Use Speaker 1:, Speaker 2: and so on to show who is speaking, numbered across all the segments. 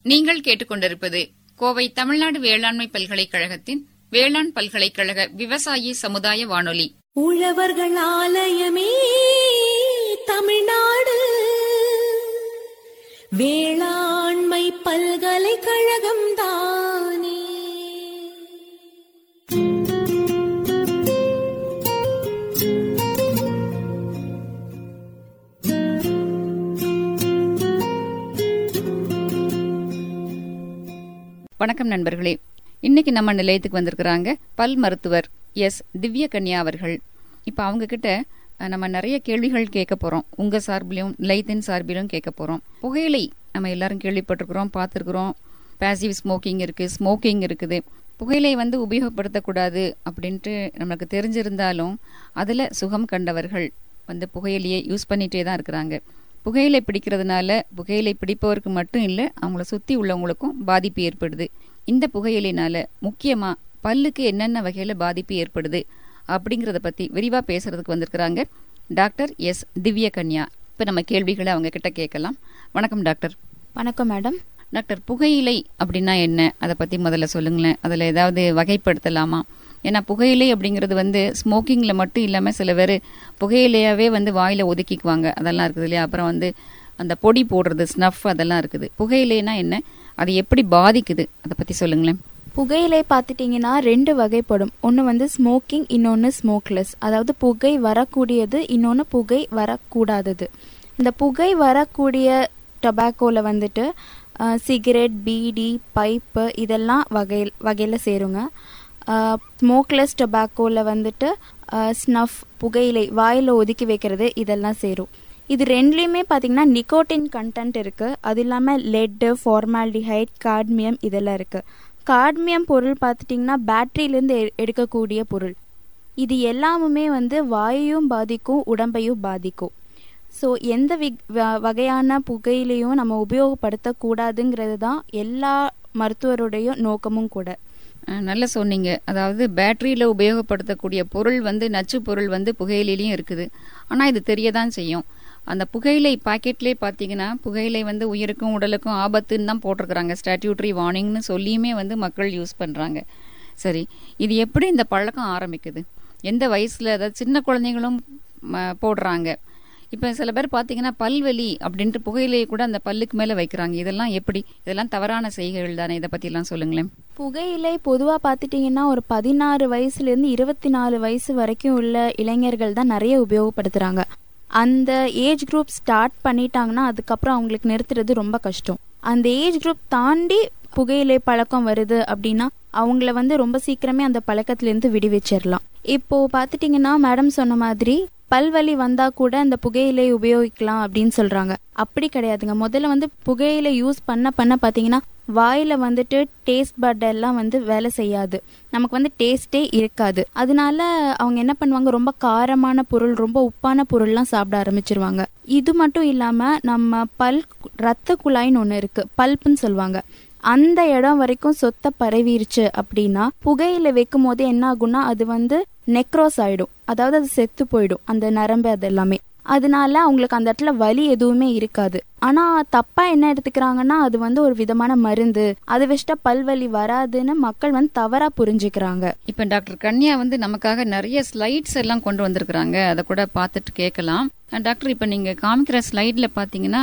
Speaker 1: நீங்கள் கேட்டுக்கொண்டிருப்பது கோவை தமிழ்நாடு வேளாண்மை பல்கலைக்கழகத்தின் வேளாண் பல்கலைக்கழக விவசாயி சமுதாய வானொலி.
Speaker 2: உழவர்கள் ஆலயமே தமிழ்நாடு வேளாண்மை பல்கலைக்கழகம் தானே.
Speaker 1: வணக்கம் நண்பர்களே, இன்னைக்கு நம்ம நிலையத்துக்கு வந்திருக்கிறாங்க பல் மருத்துவர் எஸ் திவ்ய கன்யா அவர்கள். இப்போ அவங்க கிட்ட நம்ம நிறைய கேள்விகள் கேட்க போறோம். உங்க சார்பிலும் நிலையத்தின் சார்பிலும் கேட்க போறோம். புகையிலை நம்ம எல்லாரும் கேள்விப்பட்டிருக்கிறோம், பார்த்துருக்குறோம். பாசிவ் ஸ்மோக்கிங் இருக்கு, ஸ்மோக்கிங் இருக்குது. புகையிலை உபயோகப்படுத்தக்கூடாது அப்படின்ட்டு நமக்கு தெரிஞ்சிருந்தாலும் அதுல சுகம் கண்டவர்கள் புகையிலையை யூஸ் பண்ணிட்டே தான் இருக்கிறாங்க. புகையிலை பிடிக்கிறதுனால புகையிலை பிடிப்பவருக்கு மட்டும் இல்லை, அவங்கள சுற்றி உள்ளவங்களுக்கும் பாதிப்பு ஏற்படுது. இந்த புகையிலைனால முக்கியமா பல்லுக்கு என்னென்ன வகையில பாதிப்பு ஏற்படுது அப்படிங்கறத பத்தி விரிவா பேசுறதுக்கு வந்திருக்கிறாங்க டாக்டர் எஸ் திவ்ய கன்யா. இப்ப நம்ம கேள்விகளை அவங்க கிட்ட கேட்கலாம். வணக்கம் டாக்டர்.
Speaker 3: வணக்கம் மேடம்.
Speaker 1: டாக்டர், புகையிலை அப்படின்னா என்ன, அதை பத்தி முதல்ல சொல்லுங்களேன். அதுல ஏதாவது வகைப்படுத்தலாமா? ஏன்னா புகையிலை அப்படிங்கிறது ஸ்மோக்கிங்ல மட்டும் இல்லாம சில பேர் புகையிலையாவே வாயில ஒதுக்கிக்குவாங்க, அதெல்லாம் இருக்குது இல்லையா. அப்புறம் அந்த பொடி போடுறது, ஸ்னஃப், அதெல்லாம் இருக்குது. புகையிலைனா என்ன, அது எப்படி பாதிக்குது, அதை பத்தி சொல்லுங்களேன்.
Speaker 3: புகையிலை பார்த்துட்டிங்கன்னா 2 வகைப்படும். ஒன்று ஸ்மோக்கிங், இன்னொன்று ஸ்மோக்லெஸ். அதாவது புகை வரக்கூடியது, இன்னொன்று புகை வரக்கூடாதது. இந்த புகை வரக்கூடிய டொபாக்கோவில் சிகரெட், பீடி, பைப்பு இதெல்லாம் வகையில் சேருங்க. ஸ்மோக்லெஸ் டொபாக்கோவில் ஸ்னஃப், புகையிலை வாயில் ஒதுக்கி வைக்கிறது, இதெல்லாம் சேரும். இது ரெண்டுலேயுமே பார்த்தீங்கன்னா நிக்கோட்டின் கண்டென்ட் இருக்குது. அது இல்லாமல் லெட்டு, ஃபார்மால்டிஹைட், காட்மியம் இதெல்லாம் இருக்குது. காட்மியம் பொருள் பார்த்துட்டிங்கன்னா பேட்டரியிலேருந்து எடுக்கக்கூடிய பொருள். இது எல்லாமுமே வாயையும் பாதிக்கும், உடம்பையும் பாதிக்கும். ஸோ எந்த வகையான புகையிலையும் நம்ம உபயோகப்படுத்தக்கூடாதுங்கிறது தான் எல்லா மருத்துவருடைய நோக்கமும் கூட.
Speaker 1: நல்ல சொன்னீங்க. அதாவது பேட்டரியில உபயோகப்படுத்தக்கூடிய பொருள் நச்சு பொருள் புகையிலையும் இருக்குது. ஆனா இது தெரியதான் செய்யும். அந்த புகையிலை பாக்கெட்லேயே பார்த்தீங்கன்னா புகையிலை உயிருக்கும் உடலுக்கும் ஆபத்துன்னு தான் போட்டிருக்கிறாங்க. ஸ்டாட்யூட்டரி வார்னிங்னு சொல்லியுமே மக்கள் யூஸ் பண்றாங்க. சரி, இது எப்படி இந்த பழக்கம் ஆரம்பிக்குது, எந்த வயசுல? அதாவது சின்ன குழந்தைங்களும் போடுறாங்க. இப்ப சில பேர் பாத்தீங்கன்னா பல்வலி அப்படின்ட்டு புகையிலையை கூட அந்த பல்லுக்கு மேல வைக்கிறாங்க. இதெல்லாம் எப்படி? இதெல்லாம் தவறான செய்கைகள் தானே. இதை பத்தி எல்லாம் சொல்லுங்களேன்.
Speaker 3: புகையிலை பொதுவா பாத்துட்டீங்கன்னா ஒரு 16 வயசுல இருந்து 24 வயசு வரைக்கும் உள்ள இளைஞர்கள் தான் நிறைய உபயோகப்படுத்துறாங்க. அந்த ஏஜ் குரூப் ஸ்டார்ட் பண்ணிட்டாங்கன்னா அதுக்கப்புறம் அவங்களுக்கு நிறுத்துறது ரொம்ப கஷ்டம். அந்த ஏஜ் குரூப் தாண்டி புகையிலை பழக்கம் வருது அப்படின்னா அவங்கள ரொம்ப சீக்கிரமே அந்த பழக்கத்திலேருந்து விடுவிச்சிடலாம். இப்போ பாத்துட்டீங்கன்னா மேடம் சொன்ன மாதிரி பல்வலி வந்தா கூட அந்த புகையிலை உபயோகிக்கலாம் அப்படின்னு சொல்றாங்க. அப்படி கிடையாதுங்க. முதல்ல புகையிலை யூஸ் பண்ண பாத்தீங்கன்னா வாயில டேஸ்ட் பட் எல்லாம் வேலை செய்யாது, நமக்கு டேஸ்டே இருக்காது. அதனால அவங்க என்ன பண்ணுவாங்க, ரொம்ப காரமான பொருள், ரொம்ப உப்பான பொருள்லாம் சாப்பிட ஆரம்பிச்சிருவாங்க. இது மட்டும் இல்லாம நம்ம ரத்த குழாய்னு ஒண்ணு இருக்கு, பல்ப்னு சொல்லுவாங்க. அந்த இடம் வரைக்கும் சொத்த பரவிருச்சு அப்படின்னா புகையில வைக்கும் போது என்ன ஆகும்னா அது நெக்ரோஸ் ஆயிடும். அதாவது அது செத்து போயிடும், அந்த நரம்பு அது எல்லாமே. அதனால அவங்களுக்கு அந்த இடத்துல வலி எதுவுமே இருக்காது. ஆனா தப்பா என்ன எடுத்துக்கிறாங்கன்னா அது ஒரு விதமான மருந்து, அதை வச்சுட்டா பல்வலி வராதுன்னு மக்கள் தவறா புரிஞ்சுக்கிறாங்க.
Speaker 1: இப்ப டாக்டர் கன்யா நமக்காக நிறைய ஸ்லைட்ஸ் எல்லாம் கொண்டு வந்திருக்கிறாங்க, அதை கூட பார்த்துட்டு கேட்கலாம். டாக்டர், இப்ப நீங்க காமிக்கிற ஸ்லைட்ல பாத்தீங்கன்னா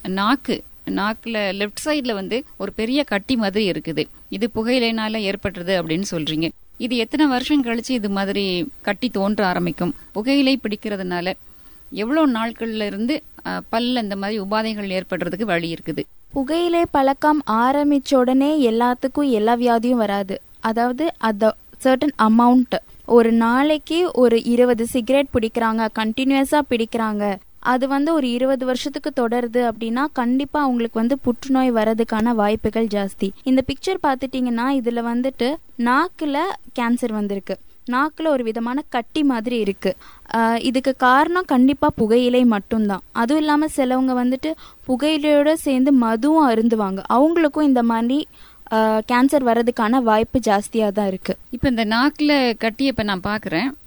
Speaker 1: நாக்குல லெப்ட் சைட்ல ஒரு பெரிய கட்டி மாதிரி இருக்குது. இது புகையிலைனால ஏற்பட்டது அப்படின்னு சொல்றீங்க. இது எத்தனை வருஷம் கழிச்சு இது மாதிரி கட்டி தோன்ற ஆரம்பிக்கும்? புகையிலை பிடிக்கிறதுனால எவ்வளவு நாட்கள்ல இருந்து பல்ல இந்த மாதிரி உபாதைகள் ஏற்படுறதுக்கு வழி இருக்குது?
Speaker 3: புகையிலை பழக்கம் ஆரம்பிச்ச உடனே எல்லாத்துக்கும் எல்லா வியாதியும் வராது. அதாவது அந்த சர்டன் அமௌண்ட், ஒரு நாளைக்கு ஒரு 20 சிகரெட் பிடிக்கிறாங்க, கண்டினியூஸா பிடிக்கிறாங்க, அது ஒரு 20 வருஷத்துக்கு தொடருது அப்படின்னா கண்டிப்பா அவங்களுக்கு புற்றுநோய் வரதுக்கான வாய்ப்புகள் ஜாஸ்தி. இந்த பிக்சர் பாத்துட்டீங்கன்னா இதுல நாக்குல கேன்சர் வந்திருக்கு, நாக்குல ஒரு விதமான கட்டி மாதிரி இருக்கு. இதுக்கு காரணம் கண்டிப்பா புகையிலை மட்டும்தான். அதுவும் இல்லாம சிலவங்க புகையிலையோட சேர்ந்து மதுவும் அருந்துவாங்க, அவங்களுக்கும் இந்த மாதிரி கேன்சர் வர்றதுக்கான வாய்ப்பு ஜாஸ்தியா தான் இருக்கு.
Speaker 1: இப்ப இந்த நாக்குல கட்டி இப்ப நான் பாக்குறேன்,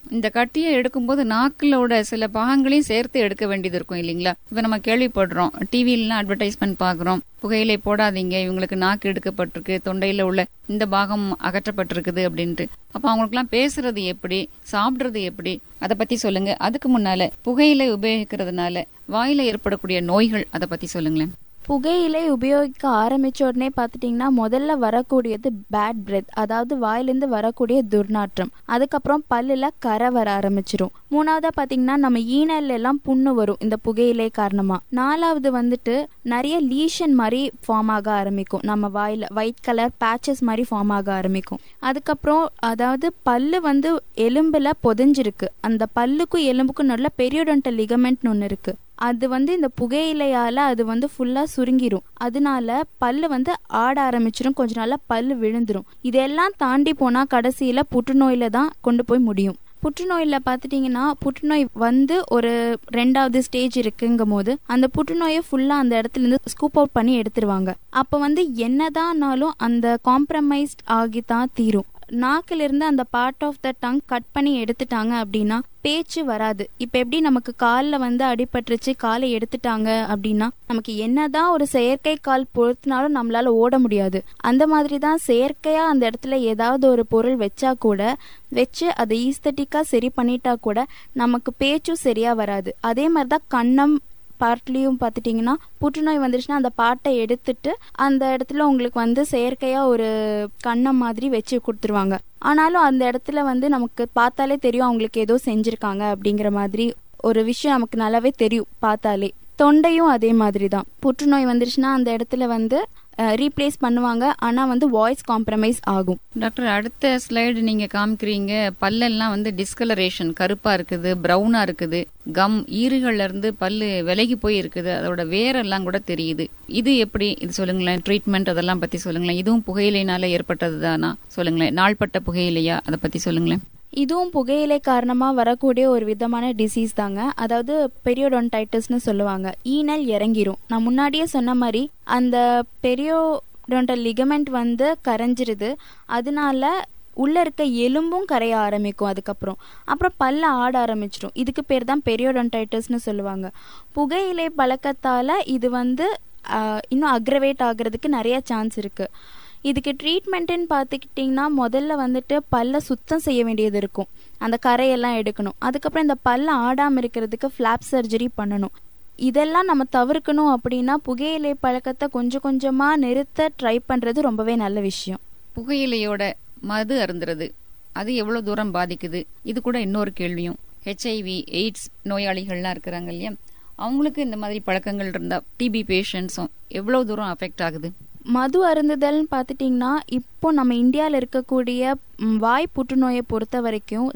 Speaker 1: இந்த கட்டியை எடுக்கும்போது நாக்கிலோட சில பாகங்களையும் சேர்த்து எடுக்க வேண்டியது இருக்கும் இல்லைங்களா? இப்ப நம்ம கேள்விப்படுறோம், டிவிலாம் அட்வர்டைஸ்மெண்ட் பாக்குறோம், புகையிலை போடாதீங்க, இவங்களுக்கு நாக்கு எடுக்கப்பட்டிருக்கு, தொண்டையில உள்ள இந்த பாகம் அகற்றப்பட்டிருக்குது அப்படின்ட்டு. அப்ப அவங்களுக்கு எல்லாம் பேசுறது எப்படி, சாப்பிடுறது எப்படி, அதை பத்தி சொல்லுங்க. அதுக்கு முன்னால புகையிலை உபயோகிக்கிறதுனால வாயில ஏற்படக்கூடிய நோய்கள் அதை பத்தி சொல்லுங்களேன்.
Speaker 3: புகையிலை உபயோகிக்க ஆரம்பிச்ச உடனே பார்த்துட்டிங்கன்னா முதல்ல வரக்கூடியது பேட் பிரெத், அதாவது வாயிலிருந்து வரக்கூடிய துர்நாற்றம். அதுக்கப்புறம் பல்லுல கரை வர ஆரம்பிச்சிரும். மூணாவதா பார்த்தீங்கன்னா நம்ம ஈனல்ல எல்லாம் புண்ணு வரும் இந்த புகையிலை காரணமா. நாலாவது வந்துட்டு நிறைய லீஷன் மாதிரி ஃபார்ம் ஆக ஆரம்பிக்கும், நம்ம வாயில ஒயிட் கலர் பேச்சஸ் மாதிரி ஃபார்ம் ஆக ஆரம்பிக்கும். அதுக்கப்புறம் அதாவது பல்லு வந்து எலும்புல புதைஞ்சிருக்கு, அந்த பல்லுக்கும் எலும்புக்கும் நல்ல பெரியோடென்டல் லிகமெண்ட்னு ஒன்று இருக்கு. அது வந்து இந்த புகையிலையால அது வந்து ஃபுல்லா சுருங்கிரும். அதனால பல்லு வந்து ஆட ஆரம்பிச்சிடும், கொஞ்ச நாள்ல பல்லு விழுந்துரும். இதெல்லாம் தாண்டி போனா கடைசியில புற்றுநோயில தான் கொண்டு போய் முடியும். புற்றுநோயில பார்த்துட்டிங்கன்னா புற்றுநோய் வந்து ஒரு 2வது ஸ்டேஜ் இருக்குங்கும் போது அந்த புற்றுநோயை ஃபுல்லா அந்த இடத்துல இருந்து ஸ்கூப் அவுட் பண்ணி எடுத்துருவாங்க. அப்ப வந்து என்னதானாலும் அந்த காம்ப்ரமைஸ்ட் ஆகித்தான் தீரும். நாக்கில இருந்து அந்த part of the tongue cut பண்ணி எடுத்துட்டாங்க அப்படின்னா பேச்சு வராது. இப்ப எப்படி நமக்கு காலில் வந்து அடிபட்டுருச்சு, காலை எடுத்துட்டாங்க அப்படின்னா நமக்கு என்னதான் ஒரு செயற்கை கால் பொறுத்தினாலும் நம்மளால ஓட முடியாது. அந்த மாதிரி தான் செயற்கையா அந்த இடத்துல ஏதாவது ஒரு பொருள் வச்சா கூட, வச்சு அதை ஈஸ்தட்டிக்கா சரி பண்ணிட்டா கூட நமக்கு பேச்சும் சரியா வராது. அதே மாதிரிதான் கன்னம் பார்ட்லயும் பார்த்துட்டிங்கன்னா புற்றுநோய் வந்துருச்சுன்னா அந்த பாட்டை எடுத்துட்டு அந்த இடத்துல உங்களுக்கு வந்து செயற்கையா ஒரு கன்னம் மாதிரி வச்சு கொடுத்துருவாங்க. ஆனாலும் அந்த இடத்துல வந்து நமக்கு பார்த்தாலே தெரியும் அவங்களுக்கு ஏதோ செஞ்சிருக்காங்க அப்படிங்கிற மாதிரி ஒரு விஷயம் நமக்கு நல்லாவே தெரியும் பார்த்தாலே. தொண்டையும் அதே மாதிரி தான், புற்றுநோய் வந்துருச்சுன்னா அந்த இடத்துல வந்து ரீப்ளேஸ் பண்ணுவாங்க, ஆனா வந்து வாய்ஸ் காம்ப்ரமைஸ் ஆகும்.
Speaker 1: டாக்டர், அடுத்த ஸ்லைடு நீங்க காமிக்கிறீங்க, பல்லெல்லாம் வந்து டிஸ்கலரேஷன், கருப்பா இருக்குது, பிரவுனா இருக்குது, கம் ஈறுகள்ல இருந்து பல்லு விலகி போய் இருக்குது, அதோட வேரெல்லாம் கூட தெரியுது. இது எப்படி, இது சொல்லுங்களேன். ட்ரீட்மெண்ட் அதெல்லாம் பத்தி சொல்லுங்களேன். இதுவும் புகையிலைனால ஏற்பட்டது தானா சொல்லுங்களேன். நாள்பட்ட புகையிலையா, அதை பத்தி சொல்லுங்களேன்.
Speaker 3: இதுவும் புகையிலை காரணமா வரக்கூடிய ஒரு விதமான டிசீஸ் தாங்க, அதாவது பெரியோடொன்டைட்டிஸ்னு சொல்லுவாங்க. ஈனல் இறங்கிரும். நான் முன்னாடியே சொன்ன மாதிரி அந்த பெரியோடொன்டல் லிகமெண்ட் வந்து கரைஞ்சிருது. அதனால உள்ள இருக்க எலும்பும் கரைய ஆரம்பிக்கும். அப்புறம் பல்ல ஆட ஆரம்பிச்சிடும். இதுக்கு பேர் தான் பெரியோடொன்டைட்டிஸ்னு சொல்லுவாங்க. புகையிலை பழக்கத்தால இது வந்து இன்னும் அக்ரவேட் ஆகுறதுக்கு நிறைய சான்ஸ் இருக்கு. இதுக்கு ட்ரீட்மெண்ட்டுன்னு பார்த்துக்கிட்டிங்கன்னா முதல்ல வந்துட்டு பல்ல சுத்தம் செய்ய வேண்டியது இருக்கும், அந்த கரையெல்லாம் எடுக்கணும். அதுக்கப்புறம் இந்த பல்ல ஆடாமல் இருக்கிறதுக்கு ஃப்ளாப் சர்ஜரி பண்ணணும். இதெல்லாம் நம்ம தவிர்க்கணும் அப்படின்னா புகையிலை பழக்கத்தை கொஞ்சம் கொஞ்சமாக நிறுத்த ட்ரை பண்ணுறது ரொம்பவே நல்ல விஷயம்.
Speaker 1: புகையிலையோட மது அருந்துறது அது எவ்வளோ தூரம் பாதிக்குது, இது கூட இன்னொரு கேள்வியும். HIV எய்ட்ஸ் நோயாளிகள்லாம் இருக்கிறாங்க இல்லையா, அவங்களுக்கு இந்த மாதிரி பழக்கங்கள் இருந்தால் TB பேஷண்ட்ஸும் எவ்வளோ தூரம் அஃபெக்ட் ஆகுது?
Speaker 3: மது அருந்துதல்னு பார்த்துட்டிங்கன்னா இப்போ நம்ம இந்தியாவில் இருக்கக்கூடிய வாய் புற்றுநோயை பொறுத்த வரைக்கும்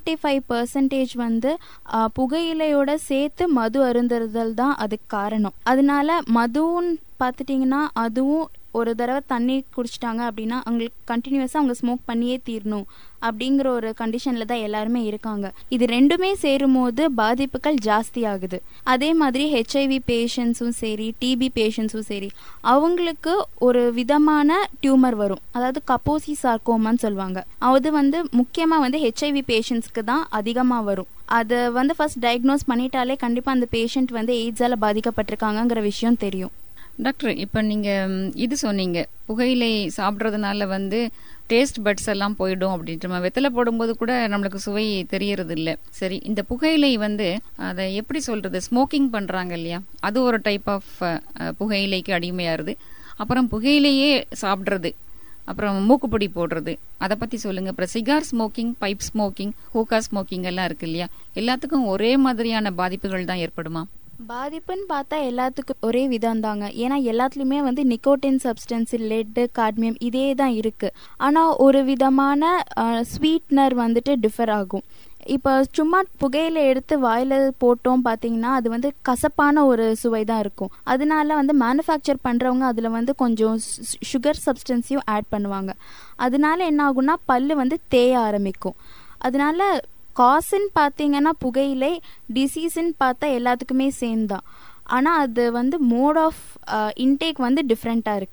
Speaker 3: 75% வந்து புகையிலையோட சேர்த்து மது அருந்துதல் தான் அதுக்கு காரணம். அதனால மதுன்னு பார்த்துட்டிங்கன்னா அதுவும் ஒரு தடவை தண்ணி குடிச்சிட்டாங்க அப்படின்னா அவங்களுக்கு கண்டினியூஸாக அவங்க ஸ்மோக் பண்ணியே தீரணும் அப்படிங்கிற ஒரு கண்டிஷனில் தான் எல்லாருமே இருக்காங்க. இது ரெண்டுமே சேரும் போது பாதிப்புகள் ஜாஸ்தி ஆகுது. அதே மாதிரி HIV பேஷண்ட்ஸும் சரி, TB பேஷண்ட்ஸும் சரி, அவங்களுக்கு ஒரு விதமான டியூமர் வரும், அதாவது கப்போசி சார்கோமான்னு சொல்லுவாங்க. அது வந்து முக்கியமாக வந்து HIV பேஷண்ட்ஸ்க்கு தான் அதிகமாக வரும். அதை வந்து ஃபர்ஸ்ட் டயக்னோஸ் பண்ணிட்டாலே கண்டிப்பாக அந்த பேஷண்ட் வந்து எய்ட்ஸால் பாதிக்கப்பட்டிருக்காங்கிற விஷயம் தெரியும்.
Speaker 1: டாக்டர், இப்போ நீங்கள் இது சொன்னீங்க, புகையிலை சாப்பிட்றதுனால வந்து டேஸ்ட் பட்ஸ் எல்லாம் போயிடும் அப்படின்ட்டு. வெத்தலை போடும்போது கூட நம்மளுக்கு சுவை தெரியறது இல்லை. சரி, இந்த புகையிலை வந்து அதை எப்படி சொல்றது, ஸ்மோக்கிங் பண்ணுறாங்க இல்லையா, அது ஒரு டைப் ஆஃப் புகையிலைக்கு அடிமையாருது. அப்புறம் புகையிலையே சாப்பிட்றது, அப்புறம் மூக்குப்பொடி போடுறது, அதை பற்றி சொல்லுங்க. அப்புறம் cigar smoking, pipe smoking, hookah smoking எல்லாம் இருக்கு இல்லையா, எல்லாத்துக்கும் ஒரே மாதிரியான பாதிப்புகள் தான் ஏற்படுமா?
Speaker 3: பாதிப்புன்னு பார்த்தா எல்லாத்துக்கும் ஒரே விதம் தாங்க. ஏன்னா எல்லாத்துலேயுமே வந்து நிக்கோட்டின் சப்ஸ்டன்ஸ், லெட்டு, காட்மியம் இதே தான் இருக்கு. ஆனால் ஒரு விதமான ஸ்வீட்னர் வந்துட்டு டிஃபர் ஆகும். இப்போ சும்மா புகையில எடுத்து வாயில போட்டோம் பார்த்தீங்கன்னா அது வந்து கசப்பான ஒரு சுவை தான் இருக்கும். அதனால வந்து மேனுஃபேக்சர் பண்ணுறவங்க அதில் வந்து கொஞ்சம் சுகர் சப்ஸ்டன்ஸையும் ஆட் பண்ணுவாங்க. அதனால என்ன ஆகும்னா பல்லு வந்து தேய ஆரம்பிக்கும். அதனால காசுன்னு பார்த்தீங்கன்னா புகையிலை, டிசீஸ்ன்னு பார்த்தா எல்லாத்துக்குமே சேம் தான். ஆனால் அது வந்து மோட் ஆஃப் இன்டேக் வந்து டிஃப்ரெண்ட்டாக இருக்குது.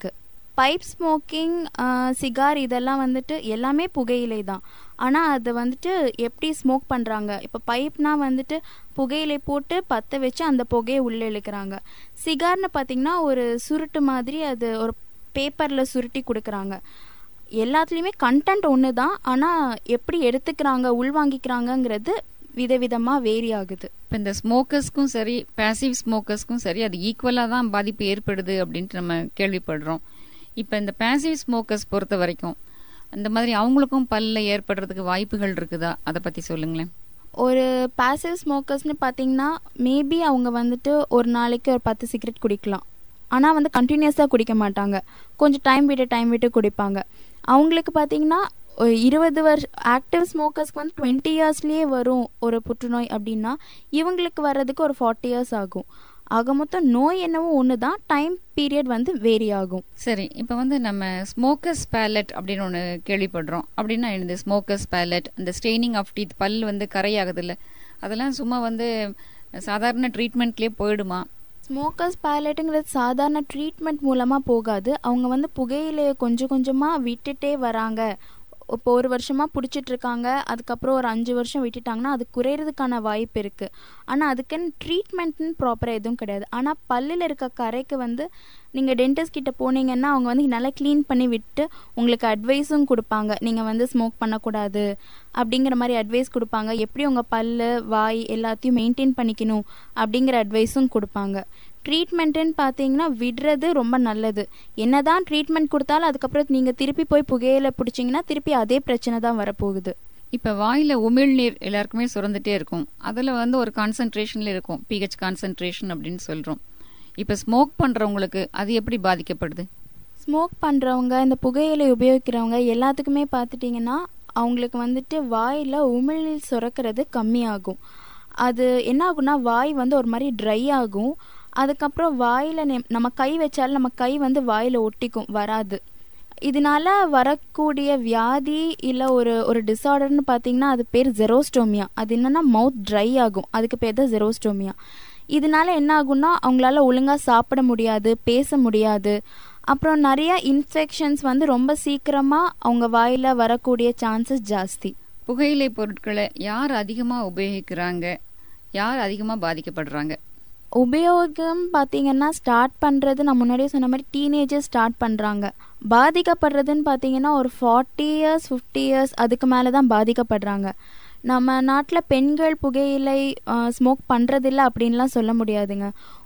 Speaker 3: பைப் ஸ்மோக்கிங், சிகார் இதெல்லாம் வந்துட்டு எல்லாமே புகையிலை தான். ஆனால் அது வந்துட்டு எப்படி ஸ்மோக் பண்ணுறாங்க, இப்போ பைப்னா வந்துட்டு புகையிலை போட்டு பற்ற வச்சு அந்த புகையை உள்ளே இழுக்கிறாங்க. சிகார்னு பார்த்திங்கன்னா ஒரு சுருட்டு மாதிரி அது ஒரு பேப்பரில் சுருட்டி கொடுக்குறாங்க. எல்லாத்துலேயுமே கண்டென்ட் ஒன்று தான், ஆனால் எப்படி எடுத்துக்கிறாங்க உள்வாங்கிக்கிறாங்கங்கிறது விதவிதமாக வேரி ஆகுது.
Speaker 1: இப்போ இந்த ஸ்மோக்கர்ஸ்க்கும் சரி பேசிவ் ஸ்மோக்கர்ஸ்க்கும் சரி அது ஈக்குவலாக தான் பாதிப்பு ஏற்படுது அப்படின்ட்டு நம்ம கேள்விப்படுறோம். இப்போ இந்த பேசிவ் ஸ்மோக்கர்ஸ் பொறுத்த வரைக்கும் அந்த மாதிரி அவங்களுக்கும் பல்ல ஏற்படுறதுக்கு வாய்ப்புகள் இருக்குதா, அதை பற்றி சொல்லுங்களேன்.
Speaker 3: ஒரு பேசிவ் ஸ்மோக்கர்ஸ்னு பார்த்தீங்கன்னா மேபி அவங்க வந்துட்டு ஒரு நாளைக்கு ஒரு 10 சிகரெட் குடிக்கலாம். ஆனால் வந்து கண்டினியூஸாக குடிக்க மாட்டாங்க, கொஞ்சம் டைம் விட்டு குடிப்பாங்க. அவங்களுக்கு பார்த்தீங்கன்னா 20 வருஷம் ஆக்டிவ் ஸ்மோக்கர்ஸ்க்கு வந்து 20 இயர்ஸ்லேயே வரும் ஒரு புற்றுநோய் அப்படின்னா இவங்களுக்கு வர்றதுக்கு ஒரு 40 இயர்ஸ் ஆகும். ஆக மொத்தம் நோய் என்னவோ ஒன்று தான், டைம் பீரியட் வந்து வேரி ஆகும்.
Speaker 1: சரி, இப்போ வந்து நம்ம ஸ்மோக்கர்ஸ் பேலட் அப்படின்னு ஒன்று கேள்விப்படுறோம். அப்படின்னா இந்த ஸ்மோக்கர்ஸ் பேலட், இந்த ஸ்டெய்னிங் ஆஃப் டீத், பல் வந்து கரையாகுது இல்லை, அதெல்லாம் சும்மா வந்து சாதாரண ட்ரீட்மெண்ட்லேயே போயிடுமா?
Speaker 3: ஸ்மோக்கர்ஸ் பேலட்டுங்கிறது சாதாரண ட்ரீட்மெண்ட் மூலமாக போகாது. அவங்க வந்து புகையிலையை கொஞ்சம் கொஞ்சமாக விட்டுட்டே வராங்க. இப்போ 1 வருஷமாக பிடிச்சிட்டு இருக்காங்க, அதுக்கப்புறம் ஒரு 5 வருஷம் விட்டுட்டாங்கன்னா அது குறையிறதுக்கான வாய்ப்பு இருக்குது. ஆனால் அதுக்குன்னு ட்ரீட்மெண்ட்னு ப்ராப்பராக எதுவும் கிடையாது. ஆனால் பல்லில் இருக்க கரைக்கு வந்து நீங்கள் டென்டிஸ்ட் கிட்ட போனீங்கன்னா அவங்க வந்து நல்லா க்ளீன் பண்ணி விட்டு உங்களுக்கு அட்வைஸும் கொடுப்பாங்க. நீங்கள் வந்து ஸ்மோக் பண்ணக்கூடாது அப்படிங்கிற மாதிரி அட்வைஸ் கொடுப்பாங்க. எப்படி உங்கள் பல் வாய் எல்லாத்தையும் மெயின்டைன் பண்ணிக்கணும் அப்படிங்கிற அட்வைஸும் கொடுப்பாங்க. ட்ரீட்மெண்ட்டுன்னு பார்த்தீங்கன்னா விடுறது ரொம்ப நல்லது. என்னதான் ட்ரீட்மெண்ட் கொடுத்தாலும் அதுக்கப்புறம் நீங்கள் திருப்பி போய் புகையில பிடிச்சிங்கன்னா திருப்பி அதே பிரச்சனை தான் வரப்போகுது.
Speaker 1: இப்போ வாயில் உமிழ்நீர் எல்லாருக்குமே சுரந்துட்டே இருக்கும், அதில் வந்து ஒரு கான்சன்ட்ரேஷனில் இருக்கும், pH கான்சன்ட்ரேஷன் அப்படின்னு சொல்கிறோம். இப்போ ஸ்மோக் பண்ணுறவங்களுக்கு அது எப்படி பாதிக்கப்படுது?
Speaker 3: ஸ்மோக் பண்ணுறவங்க, இந்த புகையிலை உபயோகிக்கிறவங்க எல்லாத்துக்குமே பார்த்துட்டிங்கன்னா அவங்களுக்கு வந்துட்டு வாயில் உமிழ்நீர் சுரக்கிறது கம்மியாகும். அது என்ன ஆகும்னா வாய் வந்து ஒரு மாதிரி ட்ரை ஆகும். அதுக்கப்புறம் வாயில் நம்ம கை வச்சாலும் நம்ம கை வந்து வாயில் ஒட்டிக்கும், வராது. இதனால வரக்கூடிய வியாதி இல்லை ஒரு டிஸார்டர்னு பார்த்தீங்கன்னா அது பேர் ஜெரோஸ்டோமியா. அது என்னன்னா மவுத் ட்ரை ஆகும், அதுக்கு பேர் தான் ஜெரோஸ்டோமியா. இதனால என்ன ஆகும்னா அவங்களால ஒழுங்காக சாப்பிட முடியாது, பேச முடியாது. அப்புறம் நிறைய இன்ஃபெக்ஷன்ஸ் வந்து ரொம்ப சீக்கிரமாக அவங்க வாயில் வரக்கூடிய சான்சஸ் ஜாஸ்தி.
Speaker 1: புகையிலை பொருட்களை யார் அதிகமாக உபயோகிக்கிறாங்க, யார் அதிகமாக பாதிக்கப்படுறாங்க?
Speaker 3: உபயோகம் பார்த்தீங்கன்னா ஸ்டார்ட் பண்ணுறது நான் முன்னாடியே சொன்ன மாதிரி டீனேஜர்ஸ் ஸ்டார்ட் பண்ணுறாங்க. பாதிக்கப்படுறதுன்னு பார்த்தீங்கன்னா ஒரு 40 இயர்ஸ் 50 இயர்ஸ் அதுக்கு மேலே தான் பாதிக்கப்படுறாங்க. நம்ம நாட்டில் பெண்கள் புகையிலை ஸ்மோக் பண்ணுறதில்ல அப்படின்லாம் சொல்ல முடியாதுங்க.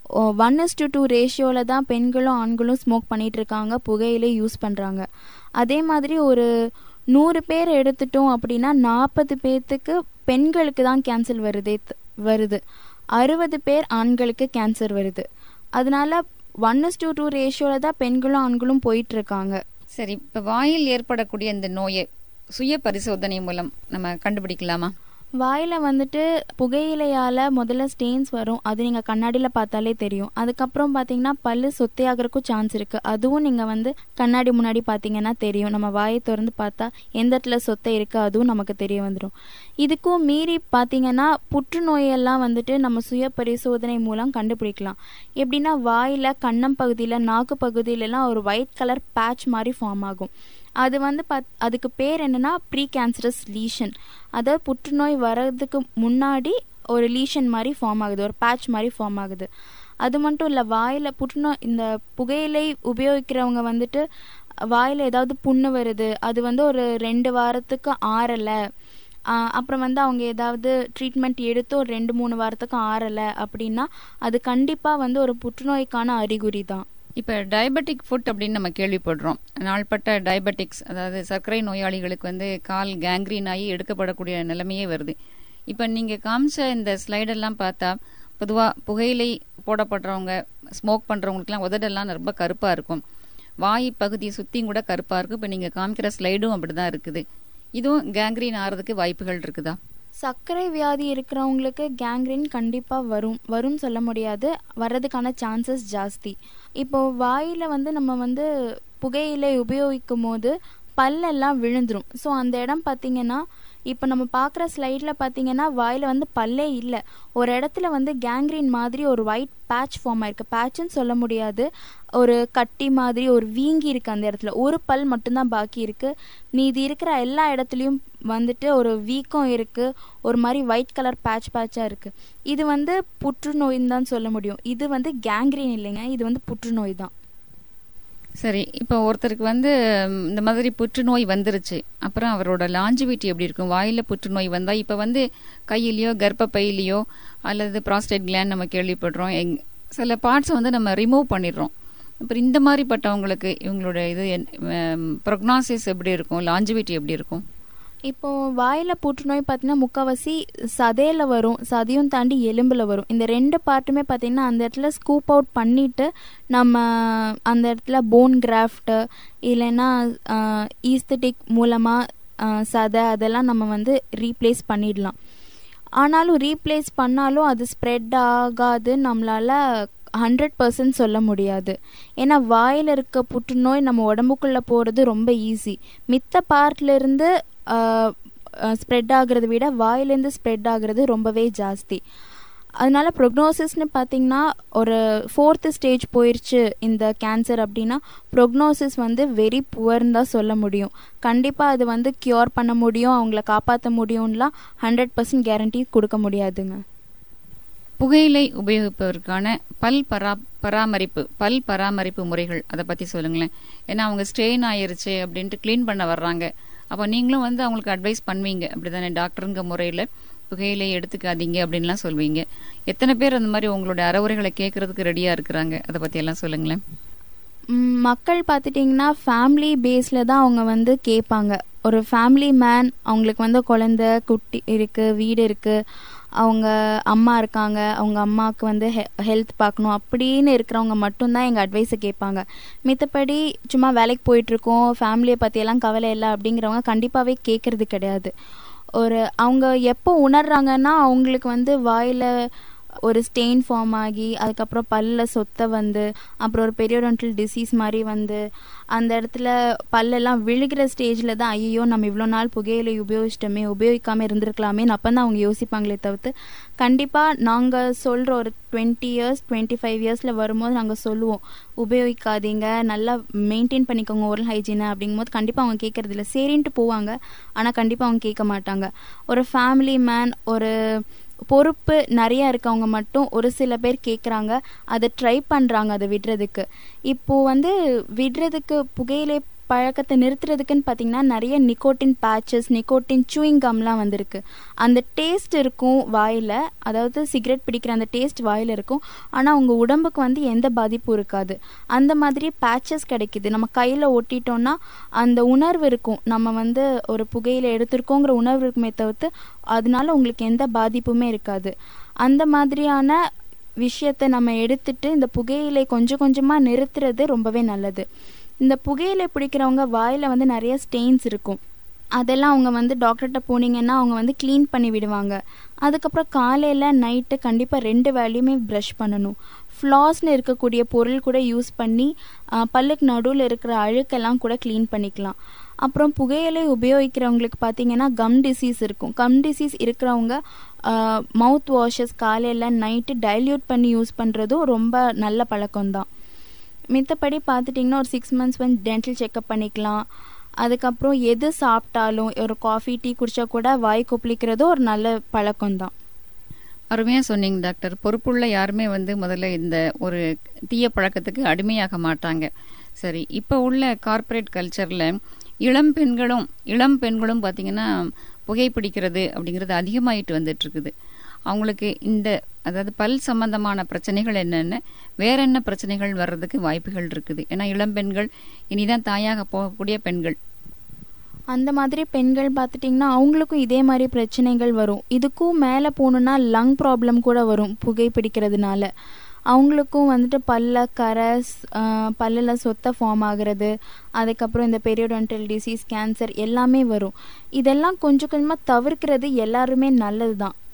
Speaker 3: 1:2 ரேஷியோவில் தான் பெண்களும் ஆண்களும் ஸ்மோக் பண்ணிகிட்ருக்காங்க, புகையிலை யூஸ் பண்ணுறாங்க. அதே மாதிரி ஒரு 100 பேர் எடுத்துட்டோம் அப்படின்னா 40 பேர்த்துக்கு பெண்களுக்கு தான் கேன்சர் வருது, 60 பேர் ஆண்களுக்கு கேன்சர் வருது. அதனால 1:2 ரேஷியோவில் தான் பெண்களும் ஆண்களும் போயிட்டு இருக்காங்க.
Speaker 1: சரி, இப்போ வாயில் ஏற்படக்கூடிய இந்த நோயை சுய பரிசோதனை மூலம் நம்ம கண்டுபிடிக்கலாமா?
Speaker 3: வாயில் வந்துட்டு புகையிலையால் முதல்ல ஸ்டெயின்ஸ் வரும், அது நீங்கள் கண்ணாடியில் பார்த்தாலே தெரியும். அதுக்கப்புறம் பார்த்தீங்கன்னா பல்லு சொத்தையாகிறதுக்கும் சான்ஸ் இருக்குது, அதுவும் நீங்கள் வந்து கண்ணாடி முன்னாடி பார்த்தீங்கன்னா தெரியும். நம்ம வாயை திறந்து பார்த்தா எந்த இடத்துல சொத்தை இருக்குது அதுவும் நமக்கு தெரிய வந்துடும். இதுக்கும் மீறி பார்த்தீங்கன்னா புற்றுநோயெல்லாம் வந்துட்டு நம்ம சுய பரிசோதனை மூலம் கண்டுபிடிக்கலாம். எப்படின்னா வாயில் கன்னம் பகுதியில் நாக்கு பகுதியிலலாம் ஒரு ஒயிட் கலர் பேட்ச் மாதிரி ஃபார்ம் ஆகும். அது வந்து அதுக்கு பேர் என்னன்னா ப்ரீ கேன்சரஸ் லீஷன். அதாவது புற்றுநோய் வர்றதுக்கு முன்னாடி ஒரு லீஷன் மாதிரி ஃபார்ம் ஆகுது, ஒரு பேட்ச் மாதிரி ஃபார்ம் ஆகுது. அது மட்டும் இல்லை, வாயில் புற்றுநோய் இந்த புகையிலை உபயோகிக்கிறவங்க வந்துட்டு வாயில் ஏதாவது புண்ணு வருது, அது வந்து ஒரு 2 வாரத்துக்கு ஆறலை, அப்புறம் வந்து அவங்க ஏதாவது ட்ரீட்மெண்ட் எடுத்து ஒரு 2-3 வாரத்துக்கு ஆறலை அப்படின்னா அது கண்டிப்பாக வந்து ஒரு புற்றுநோய்க்கான அறிகுறி தான்.
Speaker 1: இப்போ டயபெட்டிக் ஃபுட் அப்படின்னு நம்ம கேள்விப்படுறோம். நாள்பட்ட டயபெட்டிக்ஸ், அதாவது சர்க்கரை நோயாளிகளுக்கு வந்து கால் கேங்க்ரீன் ஆகி எடுக்கப்படக்கூடிய நிலைமையே வருது. இப்போ நீங்கள் காமிச்ச இந்த ஸ்லைடெல்லாம் பார்த்தா பொதுவாக புகையிலை போடப்படுறவங்க, ஸ்மோக் பண்ணுறவங்களுக்குலாம் உதடெல்லாம் ரொம்ப கருப்பாக இருக்கும், வாய் பகுதியை சுற்றியும் கூட கருப்பாக இருக்கும். இப்போ நீங்கள் காமிக்கிற ஸ்லைடும் அப்படி தான் இருக்குது. இதுவும் கேங்க்ரீன் ஆகிறதுக்கு வாய்ப்புகள் இருக்குதா?
Speaker 3: சர்க்கரை வியாதி இருக்கிறவங்களுக்கு கேங்க்ரீன் கண்டிப்பாக வரும்னு சொல்ல முடியாது, வர்றதுக்கான சான்சஸ் ஜாஸ்தி. இப்போது வாயில் வந்து நம்ம வந்து புகையிலை உபயோகிக்கும் போது பல்லெல்லாம் விழுந்துடும். ஸோ அந்த இடம் பார்த்திங்கன்னா இப்போ நம்ம பார்க்குற ஸ்லைடில் பார்த்தீங்கன்னா வாயில் வந்து பல்லே இல்லை, ஒரு இடத்துல வந்து கேங்க்ரீன் மாதிரி ஒரு ஒயிட் பேட்ச் ஃபார்ம் ஆயிருக்கு. பேட்ச்னு சொல்ல முடியாது, ஒரு கட்டி மாதிரி ஒரு வீங்கி இருக்குது அந்த இடத்துல. ஒரு பல் மட்டும்தான் பாக்கி இருக்குது, மீதி இருக்கிற எல்லா இடத்துலையும் வந்துட்டு ஒரு வீக்கம் இருக்குது, ஒரு மாதிரி ஒயிட் கலர் பேட்சாக இருக்குது. இது வந்து புற்றுநோயின்னு தான் சொல்ல முடியும். இது வந்து கேங்க்ரீன் இல்லைங்க, இது வந்து புற்றுநோய் தான்.
Speaker 1: சரி, இப்போ ஒருத்தருக்கு வந்து இந்த மாதிரி புற்றுநோய் வந்துருச்சு, அப்புறம் அவரோட லாஞ்சிவிட்டி எப்படி இருக்கும்? வாயில் புற்றுநோய் வந்தால் இப்போ வந்து கையிலையோ கர்ப்பப்பையிலையோ அல்லது ப்ராஸ்டேட் கிளாண்ட் நம்ம கேள்விப்படுறோம், சில பார்ட்ஸை வந்து நம்ம ரிமூவ் பண்ணிடுறோம். அப்புறம் இந்த மாதிரிப்பட்டவங்களுக்கு இவங்களோட இது ப்ரொக்னாசிஸ் எப்படி இருக்கும், லாஞ்சிவிட்டி எப்படி இருக்கும்?
Speaker 3: இப்போது வாயில் புற்றுநோய் பார்த்தீங்கன்னா முக்கால்வாசி சதையில் வரும், சதையும் தாண்டி எலும்பில் வரும். இந்த 2 பார்ட்டுமே பார்த்தீங்கன்னா அந்த இடத்துல ஸ்கூப் அவுட் பண்ணிவிட்டு நம்ம அந்த இடத்துல போன் கிராஃப்ட்டு இல்லைன்னா ஈஸ்தட்டிக் மூலமாக சதை அதெல்லாம் நம்ம வந்து ரீப்ளேஸ் பண்ணிடலாம். ஆனாலும் ரீப்ளேஸ் பண்ணாலும் அது ஸ்ப்ரெட் ஆகாது, நம்மளால் 100% சொல்ல முடியாது. ஏன்னா வாயில் இருக்க புற்றுநோய் நம்ம உடம்புக்குள்ளே போகிறது ரொம்ப ஈஸி. மித்த பார்ட்லேருந்து ஸ்ப்ரெட் ஆகிறத விட வாயிலேருந்து ஸ்ப்ரெட் ஆகிறது ரொம்பவே ஜாஸ்தி. அதனால ப்ரொக்னோசிஸ்னு பார்த்திங்கன்னா ஒரு 4th ஸ்டேஜ் போயிடுச்சு இந்த கேன்சர் அப்படின்னா ப்ரொக்னோசிஸ் வந்து வெரி புவர்னு தான் சொல்ல முடியும். கண்டிப்பாக அது வந்து க்யூர் பண்ண முடியும், அவங்கள காப்பாற்ற முடியும்லாம் 100% கேரண்டி கொடுக்க முடியாதுங்க.
Speaker 1: புகையிலை உபயோகிப்பதற்கான பல் பராமரிப்பு முறைகள் அதை பற்றி சொல்லுங்களேன். ஏன்னா அவங்க ஸ்ட்ரெயின் ஆயிருச்சு அப்படின்ட்டு க்ளீன் பண்ண வர்றாங்க, அப்போ நீங்களும் வந்து அவங்களுக்கு அட்வைஸ் பண்ணுவீங்க அப்படிதானே? டாக்டருங்க முறையில் புகையிலை எடுத்துக்காதீங்க அப்படின்லாம் சொல்வீங்க. எத்தனை பேர் அந்த மாதிரி உங்களோட அறிவுரைகளை கேட்கறதுக்கு ரெடியாக இருக்கிறாங்க, அதை பற்றியெல்லாம் சொல்லுங்களேன்.
Speaker 3: மக்கள் பார்த்துட்டிங்கன்னா ஃபேமிலி பேஸில் தான் அவங்க வந்து கேட்பாங்க. ஒரு ஃபேமிலி மேன், அவங்களுக்கு வந்து குழந்தை குட்டி இருக்குது, வீடு இருக்குது, அவங்க அம்மா இருக்காங்க, அவங்க அம்மாவுக்கு வந்து ஹெல்த் பார்க்கணும் அப்படின்னு இருக்கிறவங்க மட்டும்தான் எங்கள் அட்வைஸை கேட்பாங்க. மித்தபடி சும்மா வேலைக்கு போயிட்டுருக்கோம், ஃபேமிலியை பற்றியெல்லாம் கவலை இல்லை அப்படிங்கிறவங்க கண்டிப்பாகவே கேட்குறது கிடையாது. அவங்க எப்போ உணர்றாங்கன்னா அவங்களுக்கு வந்து வாயில் ஒரு ஸ்டெயின் ஃபார்ம் ஆகி அதுக்கப்புறம் பல்லில் சொத்தை வந்து அப்புறம் ஒரு பெரியோடன்டல் டிசீஸ் மாதிரி வந்து அந்த இடத்துல பல்லெல்லாம் விழுகிற ஸ்டேஜில் தான் ஐயோ நம்ம இவ்வளோ நாள் புகையிலை உபயோகிக்காமல் இருந்திருக்கலாமேன்னு அப்போ தான் அவங்க யோசிப்பாங்களே தவிர்த்து கண்டிப்பாக நாங்கள் சொல்கிற ஒரு 20 years 25 yearsல வரும்போது நாங்கள் சொல்லுவோம் உபயோகிக்காதீங்க, நல்லா மெயின்டைன் பண்ணிக்கோங்க ஓரல் ஹைஜீனை அப்படிங்கும்போது கண்டிப்பாக அவங்க கேட்குறதில்ல. சரின்ட்டு போவாங்க, ஆனால் கண்டிப்பாக அவங்க கேட்க மாட்டாங்க. ஒரு ஃபேமிலி மேன், ஒரு பொறுப்பு நிறையா இருக்கவங்க மட்டும் ஒரு சில பேர் கேட்குறாங்க, அதை ட்ரை பண்ணுறாங்க அதை விடுறதுக்கு. இப்போது வந்து விடுறதுக்கு புகையிலை பழக்கத்தை நிறுத்துறதுக்குன்னு பார்த்தீங்கன்னா நிறைய நிக்கோட்டின் பேச்சஸ், நிக்கோட்டின் சூயிங் கம்லாம் வந்திருக்கு. அந்த டேஸ்ட் இருக்கும் வாயில், அதாவது சிகரெட் பிடிக்கிற அந்த டேஸ்ட் வாயில் இருக்கும், ஆனால் உங்கள் உடம்புக்கு வந்து எந்த பாதிப்பும் இருக்காது. அந்த மாதிரி பேச்சஸ் கிடைக்கிது, நம்ம கையில் ஒட்டிட்டோன்னா அந்த உணர்வு இருக்கும், நம்ம வந்து ஒரு புகையில எடுத்திருக்கோங்கிற உணர்வு இருக்குமே தவிர்த்து அதனால உங்களுக்கு எந்த பாதிப்புமே இருக்காது. அந்த மாதிரியான விஷயத்தை நம்ம எடுத்துட்டு இந்த புகையிலை கொஞ்சம் கொஞ்சமாக நிறுத்துறது ரொம்பவே நல்லது. இந்த புகையிலை பிடிக்கிறவங்க வாயில் வந்து நிறைய ஸ்டெயின்ஸ் இருக்கும், அதெல்லாம் அவங்க வந்து டாக்டர்கிட்ட போனீங்கன்னா அவங்க வந்து க்ளீன் பண்ணி விடுவாங்க. அதுக்கப்புறம் காலையில் நைட்டு கண்டிப்பாக 2 வேளையுமே ப்ரஷ் பண்ணணும். ஃப்ளாஸ்னு இருக்கக்கூடிய பொருள் கூட யூஸ் பண்ணி பல்லுக்கு நடுவில் இருக்கிற அழுக்கெல்லாம் கூட க்ளீன் பண்ணிக்கலாம். அப்புறம் புகையிலை உபயோகிக்கிறவங்களுக்கு பார்த்தீங்கன்னா கம் டிசீஸ் இருக்கும். கம் டிசீஸ் இருக்கிறவங்க மவுத் வாஷஸ் காலையில் நைட்டு டைல்யூட் பண்ணி யூஸ் பண்ணுறதும் ரொம்ப நல்ல பழக்கம்தான். மித்தபடி பார்த்துட்டிங்கன்னா ஒரு 6 months வந்து டென்டல் செக்கப் பண்ணிக்கலாம். அதுக்கப்புறம் எது சாப்பிட்டாலும் ஒரு காஃபி டீ குடித்தா கூட வாய் கொப்பளிக்கிறதும் ஒரு நல்ல பழக்கம்தான்.
Speaker 1: அருமையாக சொன்னீங்க டாக்டர். பொறுப்புள்ள யாருமே வந்து முதல்ல இந்த ஒரு தீய பழக்கத்துக்கு அடிமையாக மாட்டாங்க. சரி, இப்போ உள்ள கார்ப்பரேட் கல்ச்சரில் இளம் பெண்களும் பார்த்தீங்கன்னா புகைப்பிடிக்கிறது அப்படிங்கிறது அதிகமாகிட்டு வந்துட்டு இருக்குது. அவங்களுக்கு அதாவது பல் சம்பந்தமான பிரச்சனைகள் என்னென்ன, வேற என்ன பிரச்சனைகள் வர்றதுக்கு வாய்ப்புகள் இருக்குது? ஏன்னா இளம் பெண்கள் இனிதான் தாயாக போகக்கூடிய பெண்கள்,
Speaker 3: அந்த மாதிரி பெண்கள் பார்த்துட்டிங்கன்னா அவங்களுக்கும் இதே மாதிரி பிரச்சனைகள் வரும். இதுக்கும் மேலே போகணுன்னா லங் ப்ராப்ளம் கூட வரும் புகைப்பிடிக்கிறதுனால. அவங்களுக்கும் வந்துட்டு பல்லில் சொத்தை ஃபார்ம் ஆகிறது, அதுக்கப்புறம் இந்த பெரியோடன்டல் டிசீஸ், கேன்சர் எல்லாமே வரும். இதெல்லாம் கொஞ்சம் கொஞ்சமாக தவிர்க்கிறது எல்லாருமே நல்லது தான்.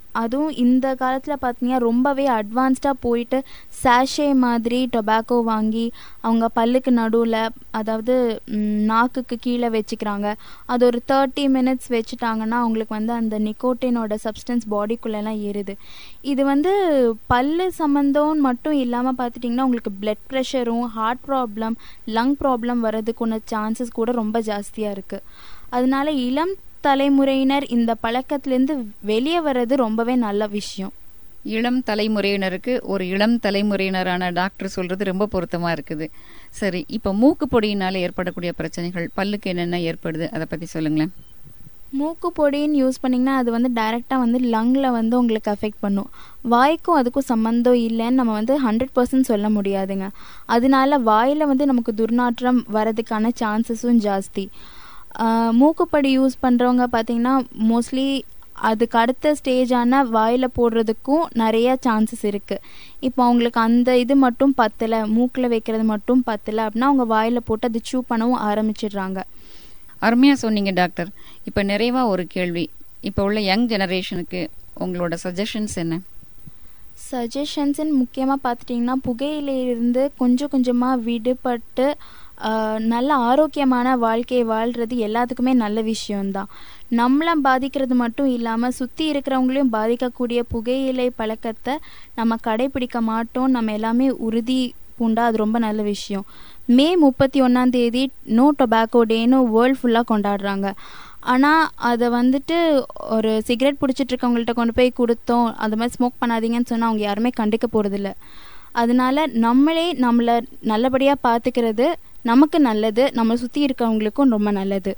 Speaker 3: அதுவும் இந்த காலத்தில் பார்த்தீங்கன்னா ரொம்பவே அட்வான்ஸ்டாக போயிட்டு சாஷே மாதிரி டொபாக்கோ வாங்கி அவங்க பல்லுக்கு நடுவில், அதாவது நாக்குக்கு கீழே வச்சுக்கிறாங்க. அது ஒரு 30 minutes வச்சுட்டாங்கன்னா அவங்களுக்கு வந்து அந்த நிக்கோட்டினோட சப்ஸ்டன்ஸ் பாடிக்குள்ளெல்லாம் ஏறுது. இது வந்து பல்லு சம்மந்தம் மட்டும் இல்லாமல் பார்த்துட்டிங்கன்னா உங்களுக்கு பிளட் ப்ரெஷரும், ஹார்ட் ப்ராப்ளம், லங் ப்ராப்ளம் வர்றதுக்குள்ள சான்சஸ் கூட ரொம்ப ஜாஸ்தியாக இருக்குது. அதனால இளம் தலைமுறையினர் இந்த பழக்கத்திலேருந்து வெளியே வர்றது ரொம்பவே நல்ல விஷயம்.
Speaker 1: இளம் தலைமுறையினருக்கு ஒரு இளம் தலைமுறையினரான டாக்டர் சொல்றது ரொம்ப பொருத்தமா இருக்குது. சரி, இப்போ மூக்கு பொடியினால ஏற்படக்கூடிய பிரச்சனைகள், பல்லுக்கு என்னென்ன ஏற்படுது, அதை பத்தி சொல்லுங்களேன்.
Speaker 3: மூக்கு பொடின்னு யூஸ் பண்ணிங்கன்னா அது வந்து டைரெக்டாக வந்து லங்கில் வந்து உங்களுக்கு அஃபெக்ட் பண்ணும். வாய்க்கும் அதுக்கும் சம்மந்தம் இல்லைன்னு நம்ம வந்து 100% சொல்ல முடியாதுங்க. அதனால வாயில் வந்து நமக்கு துர்நாற்றம் வரதுக்கான சான்சஸும் ஜாஸ்தி. மூக்குப்பொடி யூஸ் பண்ணுறவங்க பார்த்திங்கன்னா மோஸ்ட்லி அதுக்கு அடுத்த ஸ்டேஜான வாயில் போடுறதுக்கும் நிறைய சான்சஸ் இருக்குது. இப்போ அவங்களுக்கு அந்த இது மட்டும் பத்தலை, மூக்கில் வைக்கிறது மட்டும் பத்தலை அப்படின்னா அவங்க வாயில் போட்டு அது சூ பண்ணவும் ஆரம்பிச்சிடுறாங்க.
Speaker 1: அருமையாக சொன்னீங்க டாக்டர். இப்போ நிறைவாக ஒரு கேள்வி, இப்போ உள்ள யங் ஜெனரேஷனுக்கு உங்களோட சஜஷன்ஸ் என்ன?
Speaker 3: சஜஷன்ஸ்ன்னு முக்கியமாக பார்த்துட்டிங்கன்னா புகையிலிருந்து கொஞ்சம் கொஞ்சமாக விடுபட்டு நல்ல ஆரோக்கியமான வாழ்க்கையை வாழ்கிறது எல்லாத்துக்குமே நல்ல விஷயம்தான். நம்மளை பாதிக்கிறது மட்டும் இல்லாமல் சுற்றி இருக்கிறவங்களையும் பாதிக்கக்கூடிய புகையிலை பழக்கத்தை நம்ம கடைபிடிக்க மாட்டோம், நம்ம எல்லாமே உறுதி பூண்டா. அது ரொம்ப நல்ல விஷயம். மே 31 நோ டொபாக்கோ டேன்னு வேர்ல்டு ஃபுல்லாக கொண்டாடுறாங்க. ஆனால் அதை வந்துட்டு ஒரு சிகரெட் பிடிச்சிட்டு இருக்கவங்கள்ட்ட கொண்டு போய் கொடுத்தோம், அது மாதிரி ஸ்மோக் பண்ணாதீங்கன்னு சொன்னால் அவங்க யாருமே கண்டுக்க போகிறதில்ல. அதனால நம்மளே நம்மளை நல்லபடியாக பார்த்துக்கிறது நமக்கு நல்லது, நம்ம சுற்றி இருக்கவங்களுக்கும் ரொம்ப நல்லது.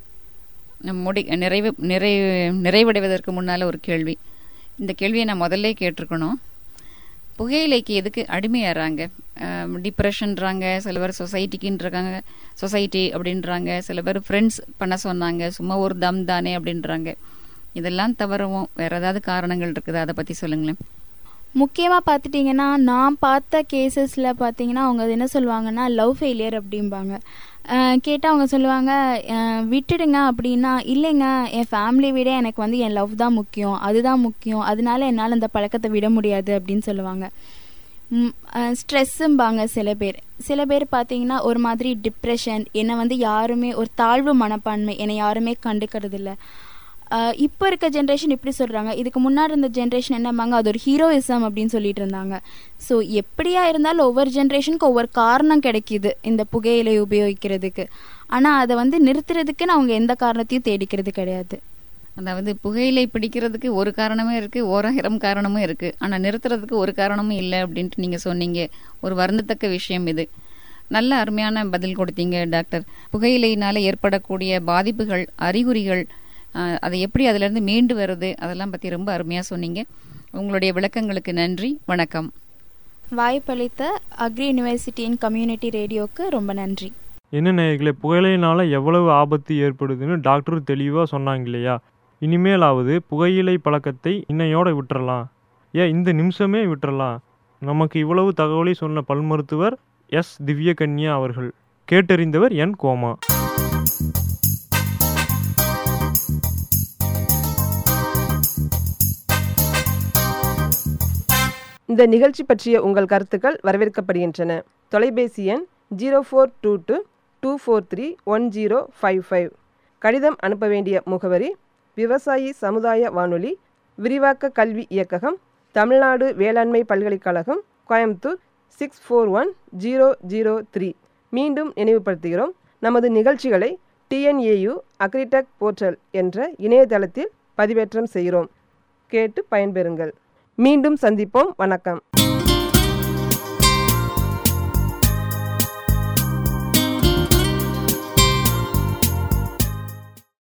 Speaker 1: நிறைவடைவதற்கு முன்னால் ஒரு கேள்வி, இந்த கேள்வியை நான் முதல்ல கேட்டிருக்கணும். புகையிலைக்கு எதுக்கு அடிமையாகிறாங்க? டிப்ரெஷன்றாங்க, சில பேர் சொசைட்டிக்குன்றாங்க, சொசைட்டி அப்படின்றாங்க, சில பேர் ஃப்ரெண்ட்ஸ் பண்ண சொன்னாங்க, சும்மா ஒரு தம் தானே அப்படின்றாங்க. இதெல்லாம் தவிரவும் வேறு ஏதாவது காரணங்கள் இருக்குது, அதை பற்றி சொல்லுங்களேன்.
Speaker 3: முக்கியமாக பார்த்துட்டிங்கன்னா நான் பார்த்த கேசஸில் பார்த்தீங்கன்னா அவங்க என்ன சொல்லுவாங்கன்னா லவ் ஃபெயிலியர் அப்படிம்பாங்க. கேட்டால் அவங்க சொல்லுவாங்க விட்டுடுங்க அப்படின்னா, இல்லைங்க என் ஃபேமிலி விட எனக்கு வந்து என் லவ் தான் முக்கியம், அதுதான் முக்கியம், அதனால என்னால் அந்த பழக்கத்தை விட முடியாது அப்படின்னு சொல்லுவாங்க. ஸ்ட்ரெஸ்ஸும்பாங்க சில பேர் பார்த்தீங்கன்னா ஒரு மாதிரி டிப்ரெஷன், என்னை வந்து யாருமே ஒரு தாழ்வு மனப்பான்மை, என்னை யாருமே கண்டுக்கிறது இல்லை. இப்போ இருக்க ஜென்ரேஷன் இப்படி சொல்கிறாங்க, இதுக்கு முன்னாடி இருந்த ஜென்ரேஷன் என்னம்பாங்க, அது ஒரு ஹீரோயிசம் அப்படின்னு சொல்லிட்டு இருந்தாங்க. ஸோ எப்படியா இருந்தாலும் ஒவ்வொரு ஜென்ரேஷனுக்கு ஒவ்வொரு காரணம் கிடைக்கிது இந்த புகையிலை உபயோகிக்கிறதுக்கு. ஆனால் அதை வந்து நிறுத்துறதுக்குன்னு அவங்க எந்த காரணத்தையும் தேடிக்கிறது கிடையாது.
Speaker 1: அதாவது புகையிலை பிடிக்கிறதுக்கு ஒரு காரணமே இருக்குது, 1000 காரணமும் இருக்குது, ஆனால் நிறுத்துறதுக்கு ஒரு காரணமும் இல்லை அப்படின்ட்டு நீங்கள் சொன்னீங்க. ஒரு வருந்தத்தக்க விஷயம் இது. நல்ல அருமையான பதில் கொடுத்தீங்க டாக்டர். புகையிலையினால் ஏற்படக்கூடிய பாதிப்புகள், அறிகுறிகள், அதை எப்படி அதிலிருந்து மீண்டு வருது, அதெல்லாம் பற்றி ரொம்ப அருமையாக சொன்னீங்க. உங்களுடைய விளக்கங்களுக்கு நன்றி. வணக்கம்.
Speaker 3: வாய்ப்பளித்த அக்ரி யூனிவர்சிட்டியின் கம்யூனிட்டி ரேடியோவுக்கு ரொம்ப நன்றி.
Speaker 4: என்ன நேயர்களே, புகையிலையினால் எவ்வளவு ஆபத்து ஏற்படுதுன்னு டாக்டர் தெளிவாக சொன்னாங்க இல்லையா? இனிமேலாவது புகையிலை பழக்கத்தை இன்னையோட விட்டுறலாம், இந்த நிமிஷமே விட்டுறலாம். நமக்கு இவ்வளவு தகவலை சொன்ன பல் மருத்துவர் எஸ் திவ்யகன்யா அவர்கள். கேட்டறிந்தவர் என் கோமா.
Speaker 5: இந்த நிகழ்ச்சி பற்றிய உங்கள் கருத்துக்கள் வரவேற்கப்படுகின்றன. தொலைபேசி எண் 0422-243-1055. கடிதம் அனுப்ப வேண்டிய முகவரி விவசாயி சமுதாய வானொலி, விரிவாக்க கல்வி இயக்ககம், தமிழ்நாடு வேளாண்மை பல்கலைக்கழகம், கோயம்புத்தூர் 641003. மீண்டும் நினைவுபடுத்துகிறோம், நமது நிகழ்ச்சிகளை TNAU அக்ரிடெக் போர்ட்டல் என்ற இணையதளத்தில் பதிவேற்றம் செய்கிறோம். கேட்டு பயன்பெறுங்கள். மீண்டும் சந்திப்போம். வணக்கம்.